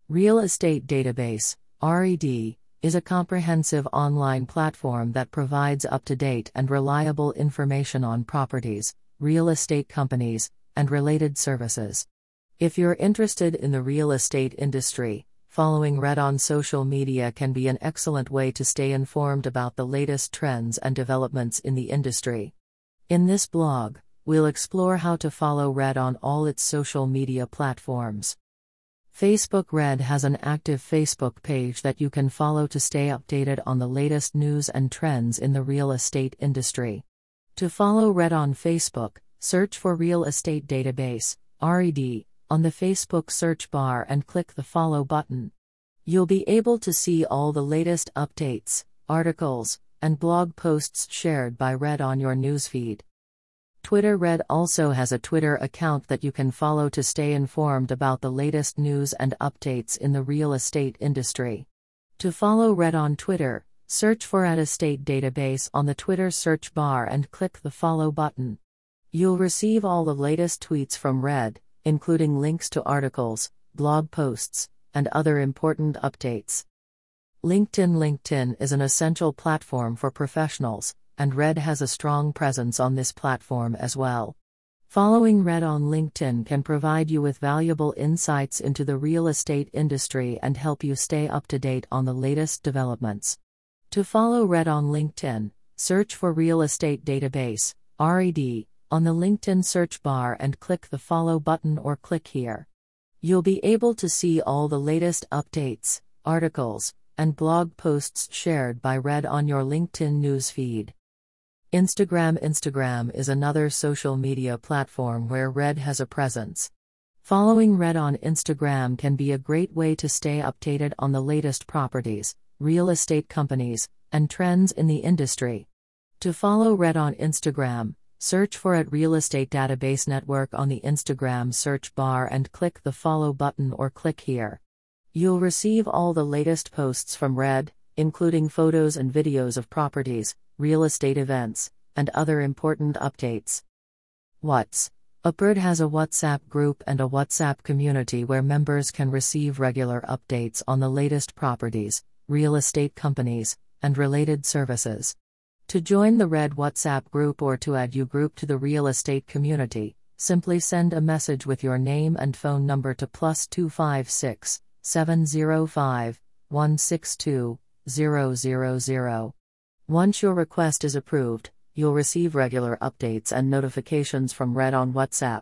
Real Estate Database, RED, is a comprehensive online platform that provides up-to-date and reliable information on properties, real estate companies, and related services. If you're interested in the real estate industry, following RED on social media can be an excellent way to stay informed about the latest trends and developments in the industry. In this blog, we'll explore how to follow RED on all its social media platforms. Facebook RED has an active Facebook page that you can follow to stay updated on the latest news and trends in the real estate industry. To follow RED on Facebook, search for Real Estate Database, RED, on the Facebook search bar and click the follow button. You'll be able to see all the latest updates, articles, and blog posts shared by RED on your newsfeed. Twitter RED also has a Twitter account that you can follow to stay informed about the latest news and updates in the real estate industry. To follow RED on Twitter, search for @estate database on the Twitter search bar and click the follow button. You'll receive all the latest tweets from RED, including links to articles, blog posts, and other important updates. LinkedIn is an essential platform for professionals, and RED has a strong presence on this platform as well. Following RED on LinkedIn can provide you with valuable insights into the real estate industry and help you stay up to date on the latest developments. To follow RED on LinkedIn, search for Real Estate Database, RED, on the LinkedIn search bar and click the follow button or click here. You'll be able to see all the latest updates, articles, and blog posts shared by RED on your LinkedIn newsfeed. Instagram is another social media platform where RED has a presence. Following RED on Instagram can be a great way to stay updated on the latest properties, real estate companies, and trends in the industry. To follow RED on Instagram, search for @Real Estate Database Network on the Instagram search bar and click the follow button or click here. You'll receive all the latest posts from RED, including photos and videos of properties, real estate events, and other important updates. WhatsApp has a WhatsApp group and a WhatsApp community where members can receive regular updates on the latest properties, real estate companies, and related services. To join the RED WhatsApp group or to add your group to the real estate community, simply send a message with your name and phone number to +256 705 162 000. Once your request is approved, you'll receive regular updates and notifications from RED on WhatsApp.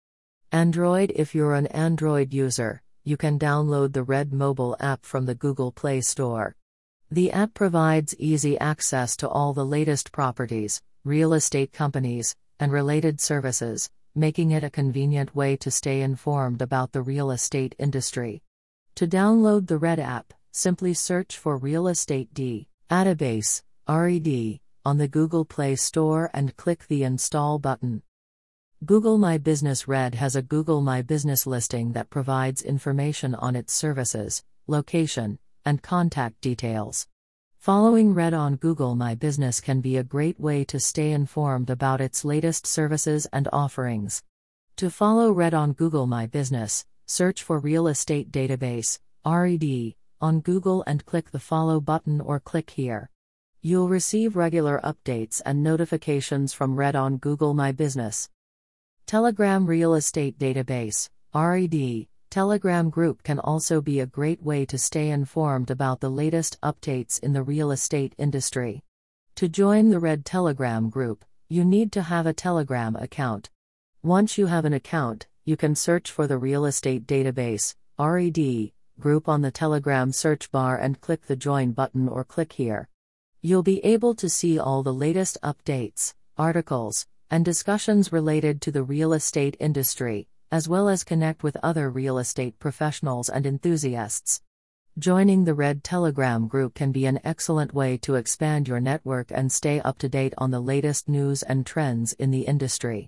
Android. If you're an Android user, you can download the RED mobile app from the Google Play Store. The app provides easy access to all the latest properties, real estate companies, and related services, making it a convenient way to stay informed about the real estate industry. To download the RED app, simply search for Real Estate Database, RED, on the Google Play Store and click the Install button. Google My Business. RED has a Google My Business listing that provides information on its services, location, and contact details. Following RED on Google My Business can be a great way to stay informed about its latest services and offerings. To follow RED on Google My Business, search for Real Estate Database, RED, on Google and click the follow button or click here. You'll receive regular updates and notifications from RED on Google My Business. Telegram Real Estate Database, RED. Telegram group can also be a great way to stay informed about the latest updates in the real estate industry. To join the RED Telegram group, you need to have a Telegram account. Once you have an account, you can search for the Real Estate Database, RED, group on the Telegram search bar and click the join button or click here. You'll be able to see all the latest updates, articles, and discussions related to the real estate industry, as well as connect with other real estate professionals and enthusiasts. Joining the RED Telegram group can be an excellent way to expand your network and stay up to date on the latest news and trends in the industry.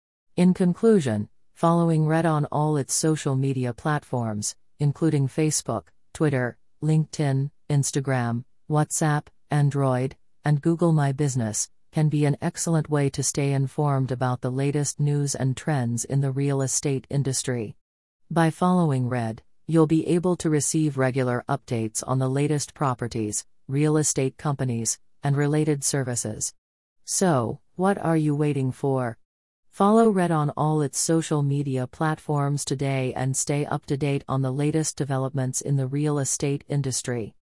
In conclusion, following RED on all its social media platforms, including Facebook, Twitter, LinkedIn, Instagram, WhatsApp, Android, and Google My Business, can be an excellent way to stay informed about the latest news and trends in the real estate industry. By following RED, You'll be able to receive regular updates on the latest properties, real estate companies, and related services. So, what are you waiting for? Follow Red on all its social media platforms today and stay up to date on the latest developments in the real estate industry.